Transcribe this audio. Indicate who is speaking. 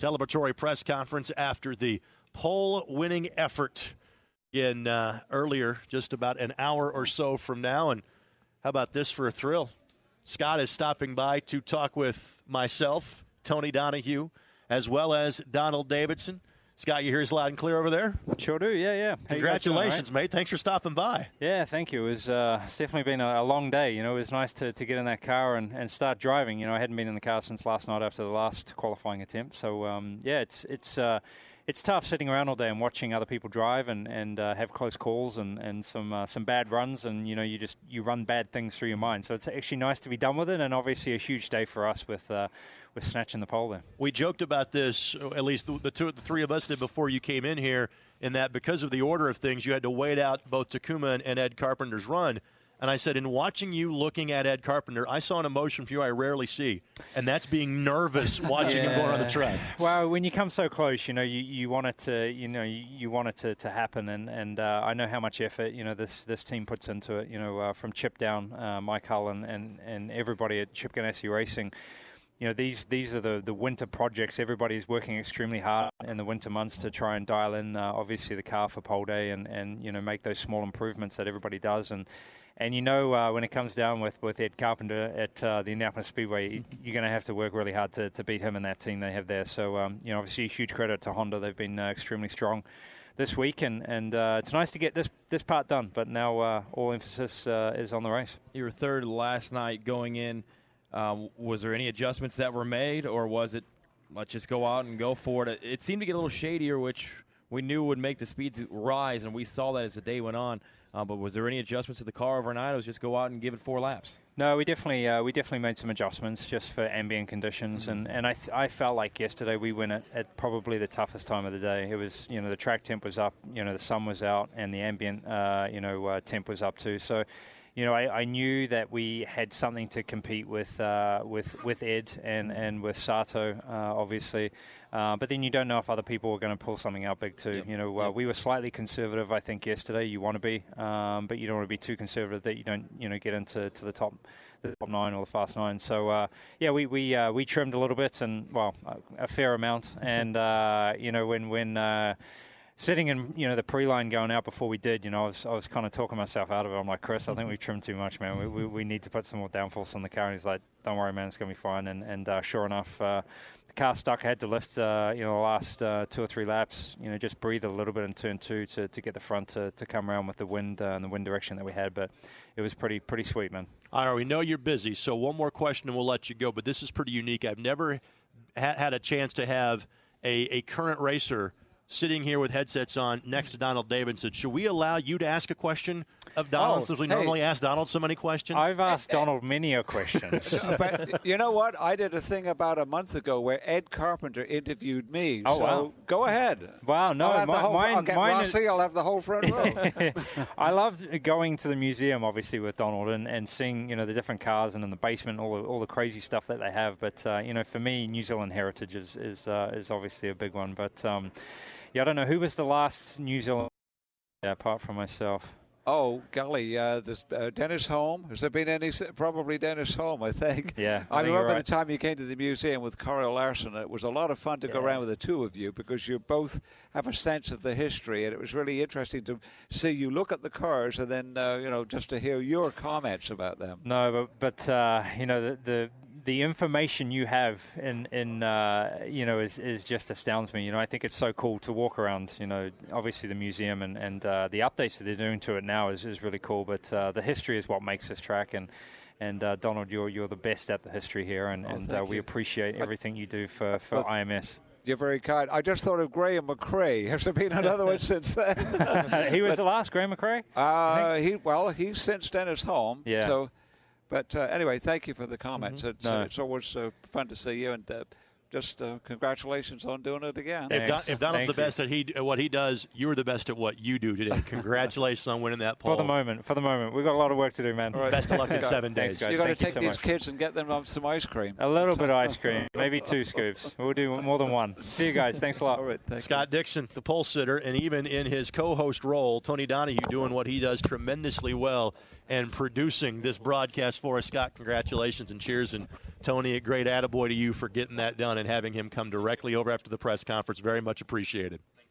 Speaker 1: celebratory press conference after the pole-winning effort in earlier, just about an hour or so from now. And how about this for a thrill? Scott is stopping by to talk with myself, Tony Donahue, as well as Donald Davidson. Scott, you hear us loud and clear over there?
Speaker 2: Sure do, yeah.
Speaker 1: Congratulations, doing, right? Mate. Thanks for stopping by.
Speaker 2: Yeah, thank you. It's definitely been a long day. You know, it was nice to get in that car and start driving. You know, I hadn't been in the car since last night after the last qualifying attempt. So, it's tough sitting around all day and watching other people drive and have close calls and some bad runs, and you run bad things through your mind. So it's actually nice to be done with it, and obviously a huge day for us with snatching the pole there.
Speaker 1: We joked about this, at least the three of us did before you came in here, in that because of the order of things, you had to wait out both Takuma and Ed Carpenter's run. And I said, in watching you looking at Ed Carpenter, I saw an emotion from you I rarely see, and that's being nervous watching him going on the track.
Speaker 2: Well, when you come so close, you want it to, you want it to happen, and I know how much effort this team puts into it. From Chip down, Mike Hull and everybody at Chip Ganassi Racing. These are the winter projects. Everybody's working extremely hard in the winter months to try and dial in, obviously, the car for pole day and make those small improvements that everybody does. And when it comes down with Ed Carpenter at the Indianapolis Speedway, you're going to have to work really hard to beat him and that team they have there. So, obviously, a huge credit to Honda. They've been extremely strong this week, and it's nice to get this part done. But now all emphasis is on the race.
Speaker 3: You were third last night going in. Was there any adjustments that were made, or was it let's just go out and go for it? It seemed to get a little shadier, which we knew would make the speeds rise, and we saw that as the day went on. But was there any adjustments to the car overnight, or was it just go out and give it 4 laps?
Speaker 2: No, we definitely made some adjustments just for ambient conditions, and I felt like yesterday we went at probably the toughest time of the day. It was the track temp was up, the sun was out, and the ambient temp was up too. So. I knew that we had something to compete with Ed and with Sato, obviously. But then you don't know if other people are going to pull something out big too. Yep. We were slightly conservative, I think, yesterday. You want to be, but you don't want to be too conservative that you don't, get into the top 9 or the fast 9. So we trimmed a little bit, and a fair amount. And when sitting in, the pre-line going out before we did, I was kind of talking myself out of it. I'm like, Chris, I think we've trimmed too much, man. We need to put some more downforce on the car. And he's like, don't worry, man, it's going to be fine. And sure enough, the car stuck. I had to lift, the last 2 or 3 laps, just breathe a little bit in turn 2 to get the front to come around with the wind and the wind direction that we had. But it was pretty sweet, man.
Speaker 1: All right, we know you're busy, so one more question and we'll let you go. But this is pretty unique. I've never had a chance to have a current racer sitting here with headsets on next to Donald Davidson. Should we allow you to ask a question of Donald since we normally ask Donald so many questions?
Speaker 2: I've asked Donald many a question.
Speaker 4: But you know what? I did a thing about a month ago where Ed Carpenter interviewed me.
Speaker 2: Oh,
Speaker 4: so
Speaker 2: wow.
Speaker 4: Go ahead.
Speaker 2: Wow, no.
Speaker 4: I'll get Rossi. I'll have the whole front row.
Speaker 2: I loved going to the museum, obviously, with Donald and seeing, the different cars and in the basement, all the crazy stuff that they have. But, for me, New Zealand heritage is obviously a big one. But, I don't know. Who was the last New Zealand apart from myself?
Speaker 4: Oh, golly, there's Dennis Holm. Has there been any? Probably Dennis Holm, I think.
Speaker 2: Yeah,
Speaker 4: I remember the time you came to the museum with Corey Larson. It was a lot of fun to go around with the two of you because you both have a sense of the history, and it was really interesting to see you look at the cars and then, just to hear your comments about them.
Speaker 2: No, but the information you have is just astounds me. I think it's so cool to walk around, obviously the museum and the updates that they're doing to it now is really cool. But the history is what makes this track. And Donald, you're the best at the history here. And we appreciate everything you do for IMS.
Speaker 4: You're very kind. I just thought of Graham McRae. Has there been another one since then?
Speaker 2: He was the last, Graham McRae?
Speaker 4: He's since Dennis Holm.
Speaker 2: Yeah.
Speaker 4: So, but anyway, thank you for the comments. Mm-hmm. It's always fun to see you, and just congratulations on doing it again.
Speaker 1: If Donald's the best at what he does, you're the best at what you do today. Congratulations on winning that pole.
Speaker 2: For the moment. We've got a lot of work to do, man.
Speaker 1: Right. Best of luck in 7 days.
Speaker 2: Thanks, guys.
Speaker 4: You've got to take
Speaker 2: so
Speaker 4: these
Speaker 2: much.
Speaker 4: kids and get them on some ice cream.
Speaker 2: A little bit of ice cream, maybe 2 scoops. We'll do more than 1. See you guys. Thanks a lot.
Speaker 4: All right,
Speaker 1: Scott Dixon, the pole sitter, and even in his co-host role, Tony Donahue doing what he does tremendously well and producing this broadcast for us. Scott, congratulations and cheers. And Tony, a great attaboy to you for getting that done. and having him come directly over after the press conference. Very much appreciated.